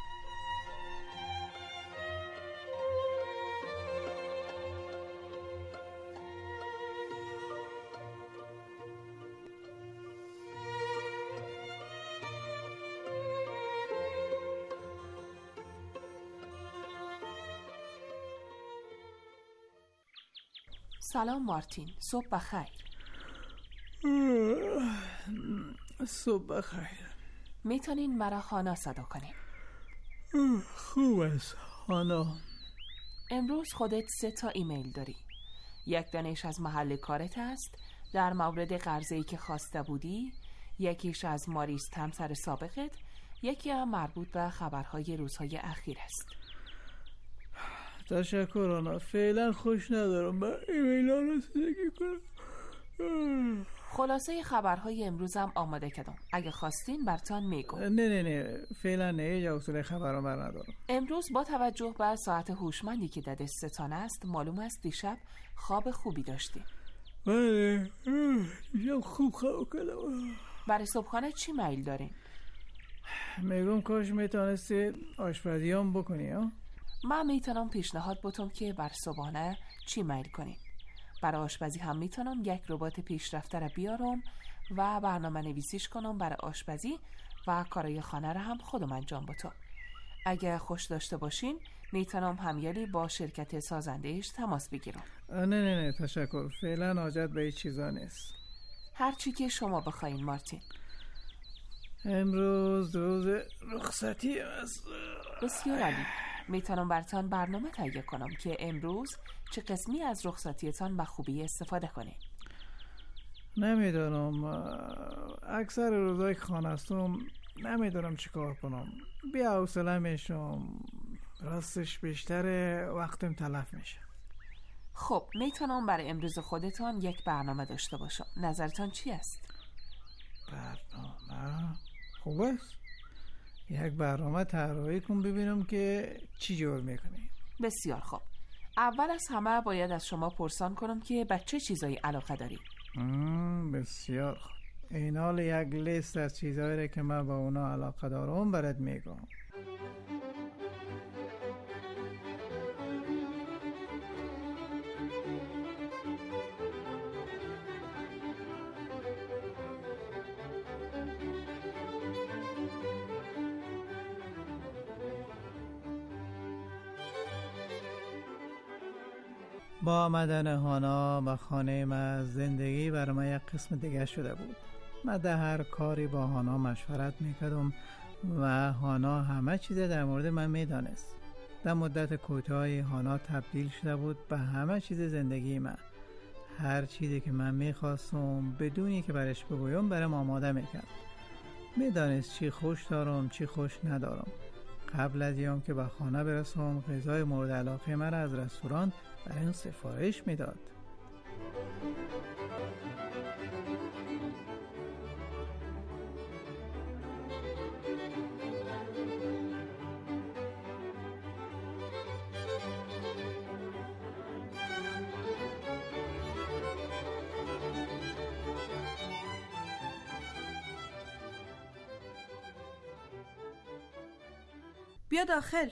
[SPEAKER 20] سلام مارتین، صبح بخیر.
[SPEAKER 24] صبح بخیر.
[SPEAKER 20] میتونین مرا هانا صدا کنین؟
[SPEAKER 24] خوب است هانا.
[SPEAKER 20] امروز خودت 3 ایمیل داری. یک دانش از محل کارت است در مورد قرضه‌ای که خواسته بودی، یکیش از ماریس همسر سابقت، یکی هم مربوط به خبرهای روزهای اخیر است.
[SPEAKER 24] تشکر آنا، فعلا خوش ندارم به ایمیل ها رسیدگی کنم.
[SPEAKER 20] خلاصه خبرهای امروزم آماده کردم، اگه خواستین برتان میگم.
[SPEAKER 24] نه فعلا نه، یا اصول خبرها بر ندارم.
[SPEAKER 20] امروز با توجه به ساعت هوشمندی که در دستتان است معلوم است دیشب خواب خوبی داشتیم.
[SPEAKER 24] بله دیشب خوب خواب کردم.
[SPEAKER 20] برای صبحانه چی میل دارین؟
[SPEAKER 24] میگم کاش میتونستی آشپزی هم بکنی ها؟
[SPEAKER 20] من میتونم پیشنهاد بتم که بر صبحانه چی میل کنین. برای آشپزی هم میتونم یک ربات پیشرفته را بیارم و برنامه نویسیش کنم برای آشپزی و کارهای خانه را هم خودم انجام بدم. اگه خوش داشته باشین میتونم همیالی با شرکت سازندهش تماس بگیرم.
[SPEAKER 24] نه تشکر، فعلا حاجت به هیچ چیزا نیست.
[SPEAKER 20] هر چی که شما بخواین مارتین.
[SPEAKER 24] امروز روز رخصتی است.
[SPEAKER 20] بسیار عالی. میتونم براتون برنامه تهیه کنم که امروز چه قسمی از رخصتیتان به خوبی استفاده کنین.
[SPEAKER 24] نمیدونم، اکثر روزای خانه هستم نمیدونم چی کار کنم. بیا حوصله میشم، راستش بیشتر وقتم تلف میشه.
[SPEAKER 20] خب میتونم برای امروز خودتان یک برنامه داشته باشم. نظرتان چی است؟
[SPEAKER 24] برنامه خوب است. یک برنامه طراحی کن ببینم که چی جور میکنی.
[SPEAKER 20] بسیار خوب. اول از همه باید از شما پرسان کنم که به چه چیزایی علاقه داری؟
[SPEAKER 24] بسیار خوب. این حال یک لیست از چیزایی که من با اونا علاقه دارم برات میگم. با آمدن هانا به خانه ما زندگی برای ما یک قسم دیگه شده بود. من در هر کاری با هانا مشورت میکردم و هانا همه چیز در مورد من میدانست. در مدت کوتاهی هانا تبدیل شده بود به همه چیز زندگی من. هر چیزی که من میخواستم بدونی که برش بگویم برام آماده میکرد. میدانست چی خوش دارم چی خوش ندارم. قبل از اینکه که به خانه برسم غذای مورد علاقه من از رستوران برای اون سفارش میداد.
[SPEAKER 5] بیا داخل.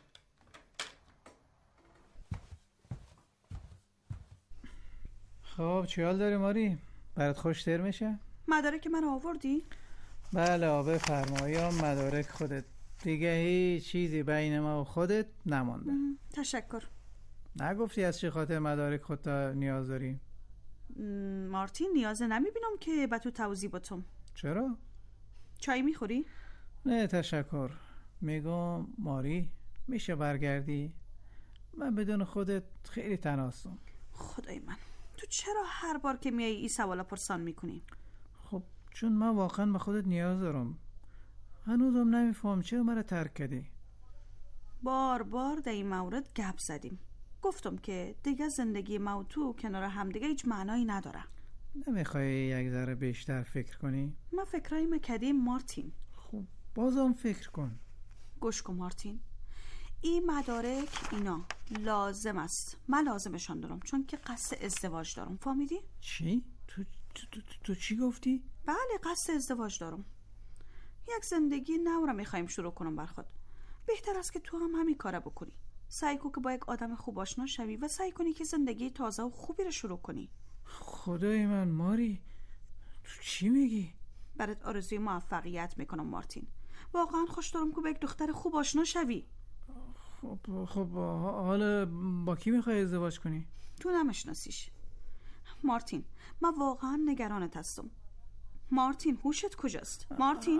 [SPEAKER 24] خب چی حال داری ماری؟ برات خوش‌تر میشه؟
[SPEAKER 5] مدارک من آوردی؟
[SPEAKER 24] بله آبه فرمایی مدارک خودت. دیگه هیچ چیزی بین ما و خودت نمانده.
[SPEAKER 5] تشکر.
[SPEAKER 24] نگفتی از چه خاطر مدارک خودت نیاز داری؟
[SPEAKER 5] مارتین نیاز نمیبینم که به تو توضیح بتم.
[SPEAKER 24] چرا؟
[SPEAKER 5] چای میخوری؟
[SPEAKER 24] نه تشکر. میگم ماری میشه برگردی؟ من بدون خودت خیلی تنهاستم.
[SPEAKER 5] خدای من، تو چرا هر بار که میای این سوالا پرسان میکنی؟
[SPEAKER 24] خب چون من واقعا به خودت نیاز دارم. هنوزم نمیفهم چرا مرا ترک کردی.
[SPEAKER 5] بار بار در این مورد گپ زدیم. گفتم که دیگه زندگی ما و تو کنار هم دیگه هیچ معنایی نداره.
[SPEAKER 24] نمیخوای یک ذره بیشتر فکر کنی؟
[SPEAKER 5] من فکرایی مکدیم مارتین.
[SPEAKER 24] خب بازم فکر کن.
[SPEAKER 5] گوش کن مارتین، این مدارک اینا لازم است. من لازمشان دارم چون که قصد ازدواج دارم. فهمیدی؟
[SPEAKER 24] چی؟ تو چی گفتی؟
[SPEAKER 5] بله قصد ازدواج دارم. یک زندگی نو را میخوایم شروع کنم بر خود. بهتر است که تو هم همین کارا بکنی. سعی کن که با یک آدم خوب آشنا شوی و سعی کنی که زندگی تازه و خوبی را شروع کنی.
[SPEAKER 24] خدای من ماری، تو چی میگی؟
[SPEAKER 5] برات آرزوی موفقیت میکنم مارتین. واقعا خوش دارم که با یک دختر خوب آشنا شوی.
[SPEAKER 24] خب حالا با کی میخوای ازدواج کنی؟
[SPEAKER 5] تو نمیشناسیش. مارتین من واقعا نگرانت هستم. مارتین هوشت کجاست؟ مارتین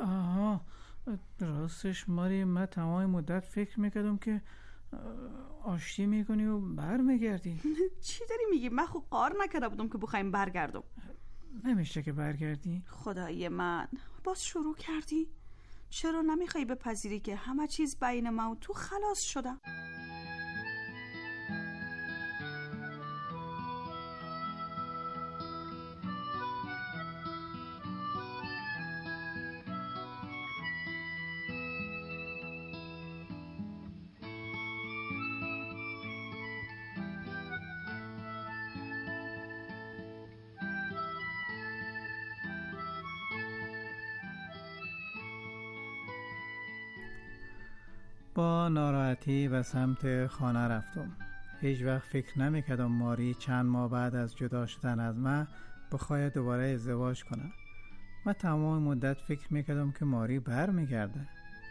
[SPEAKER 24] راستش ماری، من تمام مدت فکر میکردم که آشتی میکنی و برمیگردی.
[SPEAKER 5] چی داری میگی؟ من خود قار نکرده بودم که بخوایم برگردم.
[SPEAKER 24] نمیشه که برگردی؟
[SPEAKER 5] خدای من، باز شروع کردی؟ چرا نمیخوای بپذیری که همه چیز بین ما و تو خلاص شده؟
[SPEAKER 24] با ناراحتی به سمت خانه رفتم. هیچ وقت فکر نمیکردم ماری چند ماه بعد از جدا شدن از من بخواد دوباره ازدواج کنه. من تمام مدت فکر میکردم که ماری برمیگرده.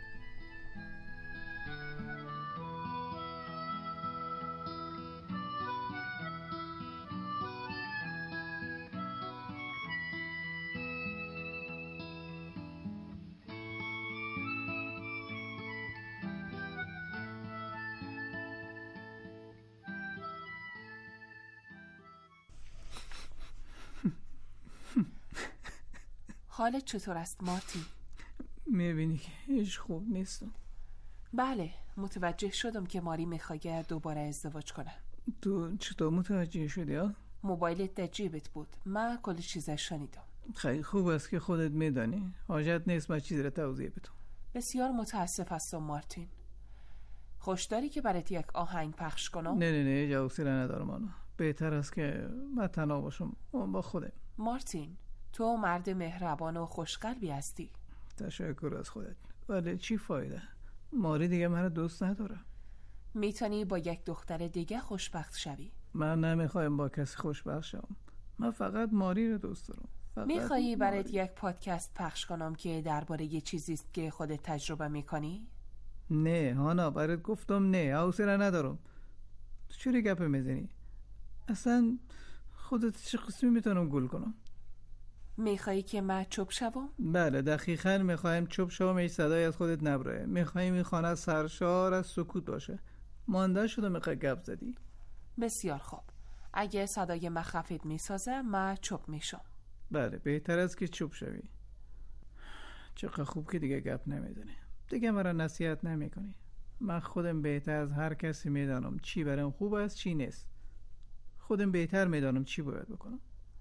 [SPEAKER 20] حالت چطور است مارتین؟
[SPEAKER 24] میبینی که هیچ خوب نیستم.
[SPEAKER 20] بله متوجه شدم که ماری میخواد دوباره ازدواج کنه.
[SPEAKER 24] تو چطور متوجه شدی ها؟
[SPEAKER 20] موبایلت در جیبت بود، من کل چیزش شنیدم.
[SPEAKER 24] خیلی خوب است که خودت میدانی، حاجت نیست من چیزی را توضیح بدم.
[SPEAKER 20] بسیار متاسف هستم مارتین. خوشداری که برات یک آهنگ پخش کنم؟
[SPEAKER 24] نه جوابی ندارم آنو. بهتر است که من تنها باشم با خودم.
[SPEAKER 20] مارتین تو مرد مهربان و خوشقلبی هستی.
[SPEAKER 24] تشکر از خودت، ولی چی فایده؟ ماری دیگه من دوست نداره.
[SPEAKER 20] میتونی با یک دختر دیگه خوشبخت شوی.
[SPEAKER 24] من نمیخوایم با کسی خوشبخت شم. من فقط ماری رو دوست دارم.
[SPEAKER 20] میخوایی برات یک پادکست پخش کنم که درباره یه چیزی است که خودت تجربه میکنی؟
[SPEAKER 24] نه هانا، برات گفتم نه، حوصله ندارم. تو چرا گپ میزنی؟ اصلا خودت چه قسمی میتونم گول کنم؟
[SPEAKER 20] میخوایی که من چوب شوم؟
[SPEAKER 24] بله دقیقاً میخوایم چوب شوم، هیچ صدای از خودت نبره. میخوایم این خانه سرشار از سکوت باشه. مانده شده میخوای گپ زدی؟
[SPEAKER 20] بسیار خوب، اگه صدای من خفیف میسازه من چوب میشم.
[SPEAKER 24] بله بهتر است که چوب شوی. چقدر خوب که دیگه گپ نمیزنی، دیگه مرا نصیحت نمیکنی. من خودم بهتر از هر کسی میدانم چی برام خوب است چی نیست. خودم بهتر میدانم چی باید بکنم.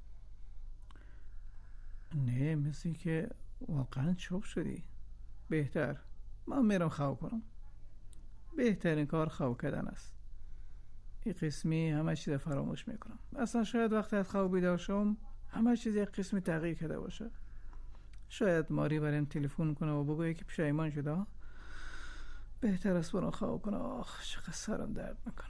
[SPEAKER 24] نه مثل که واقعا چوب شدی. بهتر من میرم خواب کنم. بهترین کار خواب کردن است. این قسمی همه چیز فراموش میکنم. اصلا شاید وقتی از خواب بیدار شم همه چیز یک قسمی تغییر کرده باشه. شاید ماری برایم تلفن کنه و بگه که پشیمان شده. بهتر است برام خواب کنم. آخ چقدر سرم درد میکنه.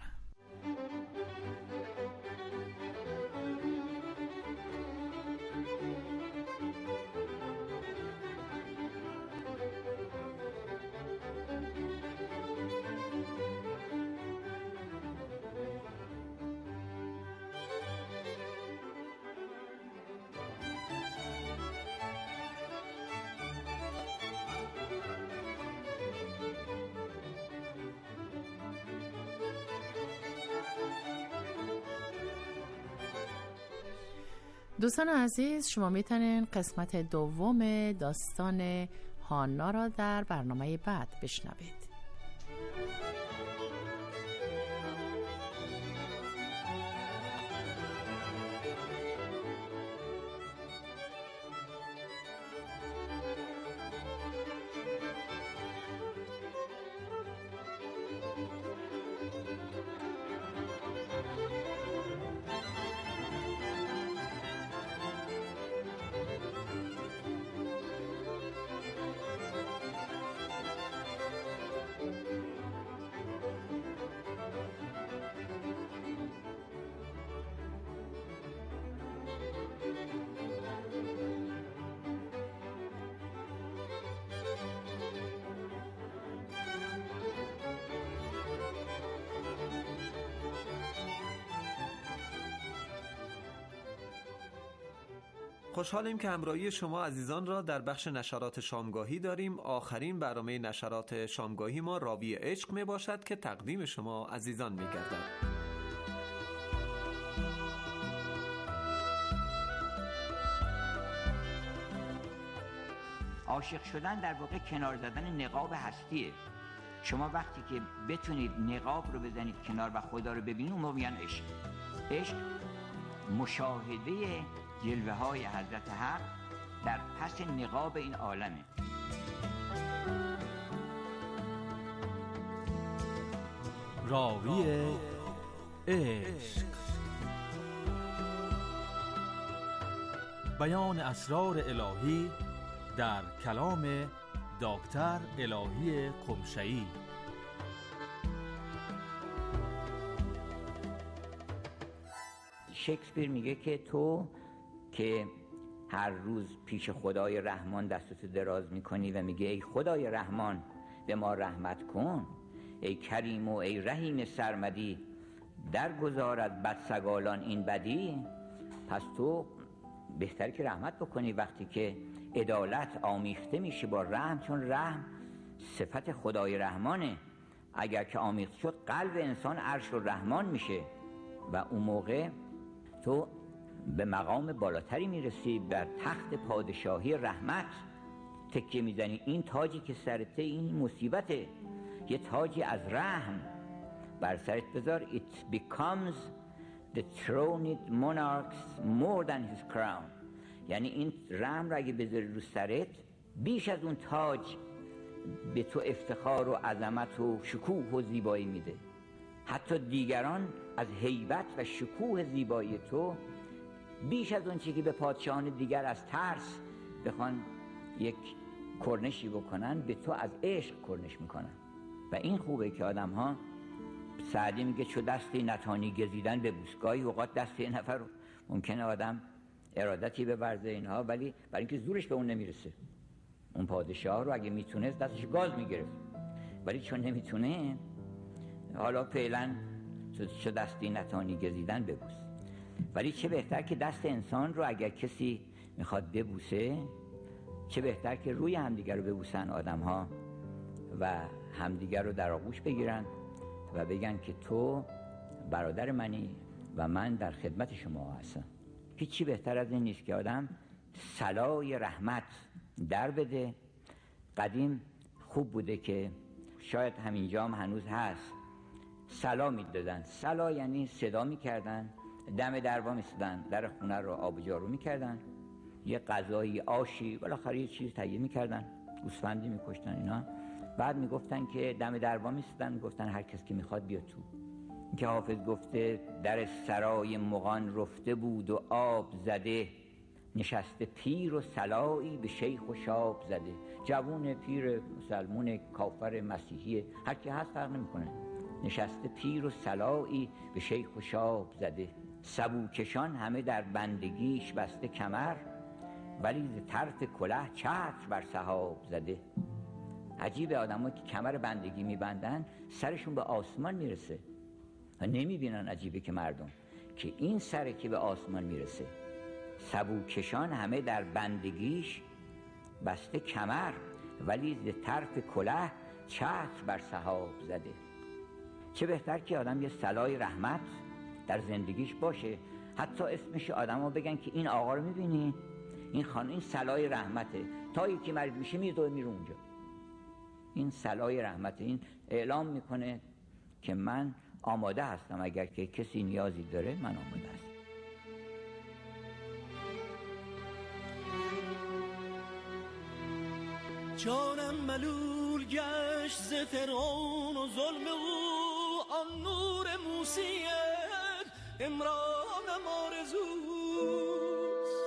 [SPEAKER 26] دوستان عزیز، شما میتونین قسمت دوم داستان هانا را در برنامه بعد بشنوید.
[SPEAKER 2] خوشحالیم که همراهی شما عزیزان را در بخش نشرات شامگاهی داریم. آخرین برنامه نشرات شامگاهی ما راوی عشق می باشد که تقدیم شما عزیزان می گردد.
[SPEAKER 9] عاشق شدن در واقع کنار زدن نقاب هستیه. شما وقتی که بتونید نقاب رو بزنید کنار و خدا رو ببینید، اون میگن عشق. عشق مشاهده جلوه های حضرت حق در پس نقاب این عالمه.
[SPEAKER 10] راوی عشق، بیان اسرار الهی در کلام دکتر الهی قمشه‌ای.
[SPEAKER 9] شکسپیر میگه که تو که هر روز پیش خدای رحمان دستتو دراز میکنی و میگه ای خدای رحمان به ما رحمت کن، ای کریم و ای رحیم سرمدی درگذارد بدسگالان این بدی، پس تو بهتر که رحمت بکنی وقتی که عدالت آمیخته میشه با رحم، چون رحم صفت خدای رحمانه. اگر که آمیخته شد قلب انسان عرش الرحمن میشه و اون موقع تو به مقام بالاتری میرسی، بر تخت پادشاهی رحمت تکیه میزنی. این تاجی که سرته، این مصیبته، یه تاجی از رحم بر سرت بذار. It becomes the throned monarch's more than his crown. یعنی این رحم را اگه بذاری رو سرت، بیش از اون تاج به تو افتخار و عظمت و شکوه و زیبایی میده. حتی دیگران از هیبت و شکوه زیبایی تو بیش از اون چیزی که به پادشاهان دیگر از ترس بخوان یک کرنشی بکنن، به تو از عشق کرنش میکنن. و این خوبه که آدم ها، سعدی میگه چو دستی نتانی گزیدن به بوسگاهی، اوقات دست یه نفر رو ممکنه آدم ارادتی بورزه اینها، ولی برای اینکه زورش به اون نمیرسه. اون پادشاه رو اگه میتونست دستش گاز میگرفت، ولی چون نمیتونه، حالا فعلا چو دستی نتانی گزیدن ببوس. ولی چه بهتر که دست انسان رو اگر کسی میخواد ببوسه، چه بهتر که روی همدیگر رو ببوسن آدم ها و همدیگر رو در آغوش بگیرن و بگن که تو برادر منی و من در خدمت شما هستم. هیچی بهتر از این نیست که آدم صلای رحمت در بده. قدیم خوب بوده که شاید همینجا هم هنوز هست، صلا میدادن. صلا یعنی صدا میکردن، دم دروا میستدن، در خونه رو آب جارو میکردن، یه غذایی آشی بالاخره یه چیز تهیه میکردن، گوسفندی میکشتن اینا. بعد میگفتن که دم دروا میستدن، میگفتن هر کس که میخواد بیا تو. که حافظ گفته در سرای مغان رفته بود و آب زده، نشسته پیر و سلایی به شیخ و شاب زده. جوون، پیر، مسلمون، کافر، مسیحی، هر کی هست فرق نمیکنه. نشسته پیر و سلایی به شیخ و شاب زده. سبوکشان همه در بندگیش بسته کمر، ولی ز طرف کله چتر بر سحاب زده. عجیبه، آدمایی که کمر بندگی میبندن سرشون به آسمان میرسه و نمیبینن. عجیبه که مردم که این سره که به آسمان میرسه. سبوکشان همه در بندگیش بسته کمر، ولی ز طرف کله چتر بر سحاب زده. چه بهتر که آدم یه صلای رحمت در زندگیش باشه. حتی اسمش آدم ها بگن که این آقا رو میبینی؟ این خانم، این صلای رحمته. تا یکی مریض میشه میره اونجا. این صلای رحمته. این اعلام میکنه که من آماده هستم، اگر که کسی نیازی داره من آماده هستم.
[SPEAKER 8] جانم ملول گشت ز فرعون و ظلم او، آن نور موسیت امرانم آرزوست.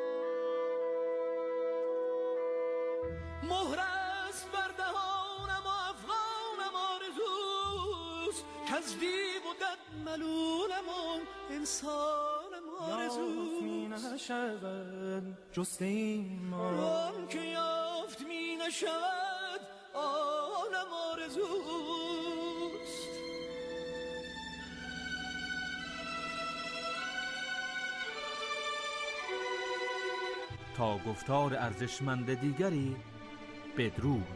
[SPEAKER 8] مهر است بر دهانم و افغانم آرزوست، کز دیو و دد ملولم و انسانم آرزوست. می نشود جست این ما که یافت می نشود آنم آرزوست.
[SPEAKER 10] تا گفتار ارزشمند دیگری بدرود.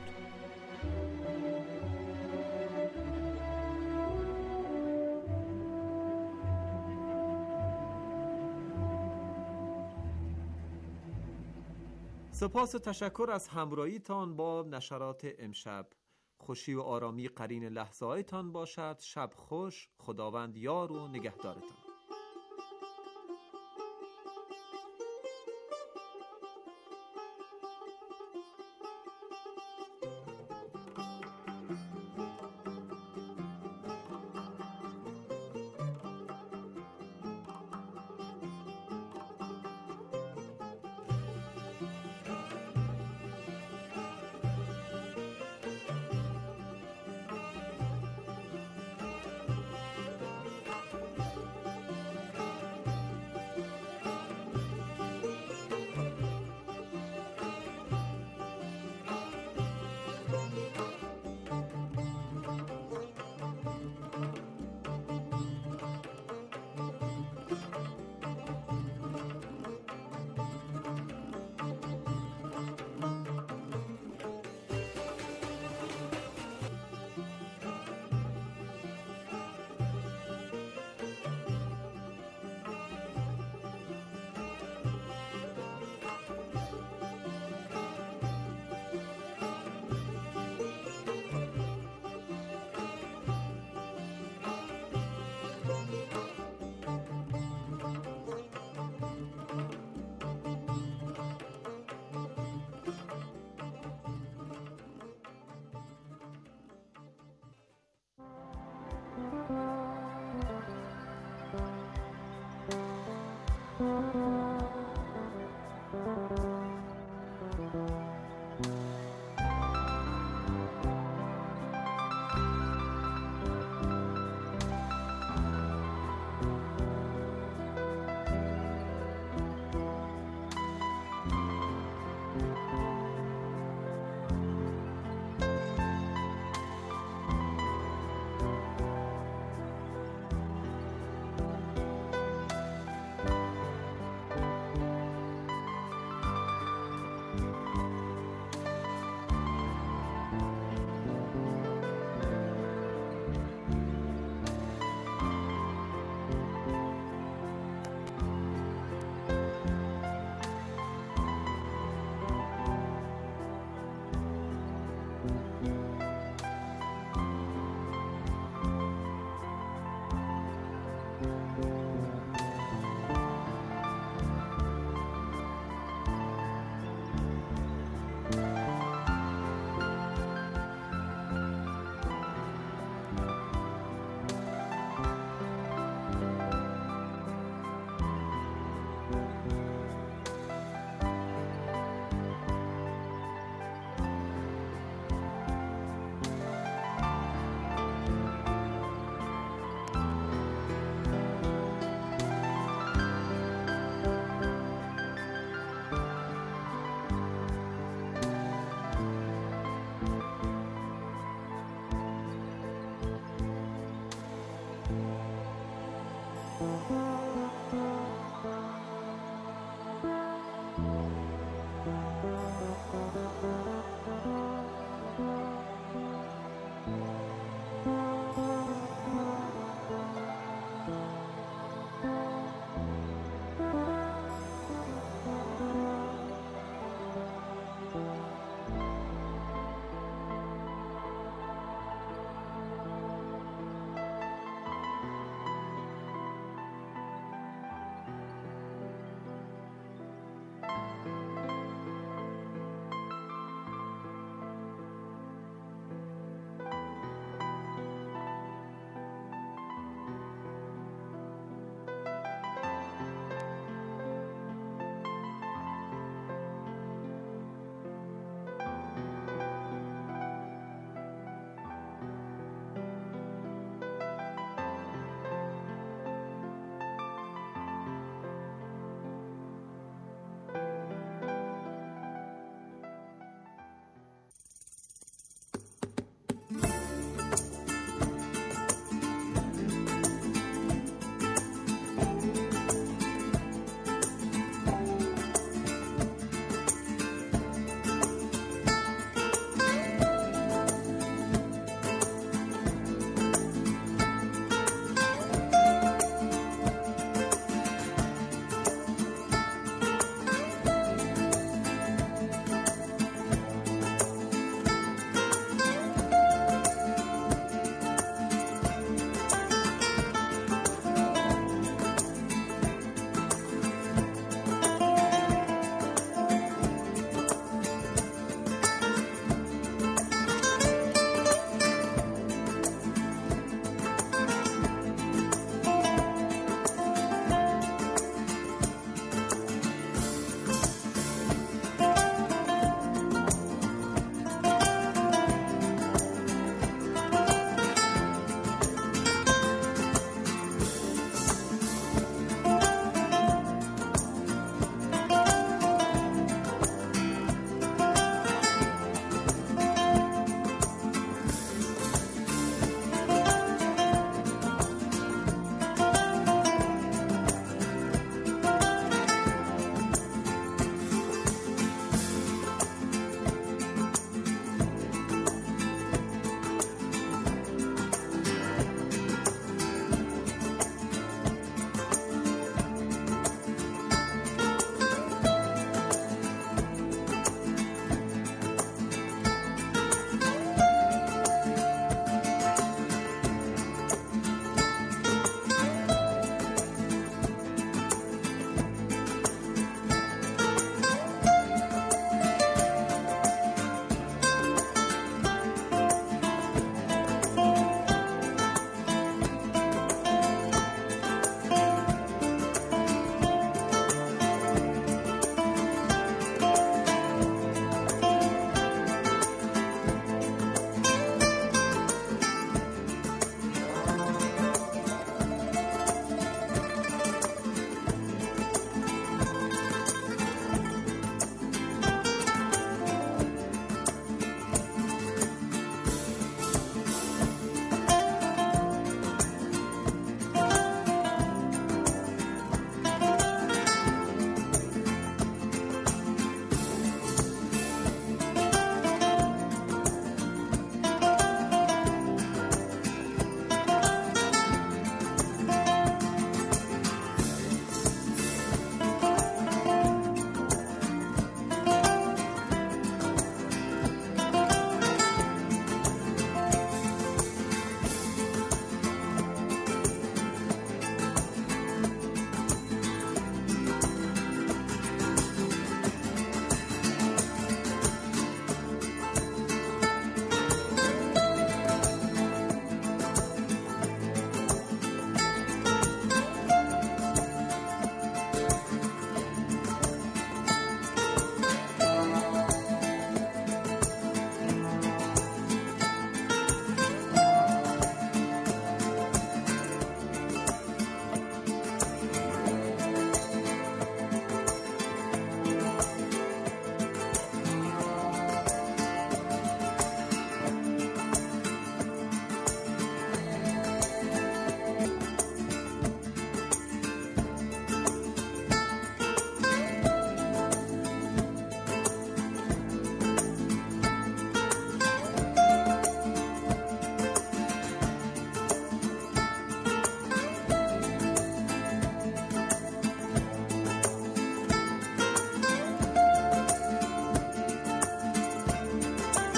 [SPEAKER 2] سپاس و تشکر از همراهیتان با نشرات امشب. خوشی و آرامی قرین لحظه‌هایتان باشد. شب خوش. خداوند یار و نگهدارتان.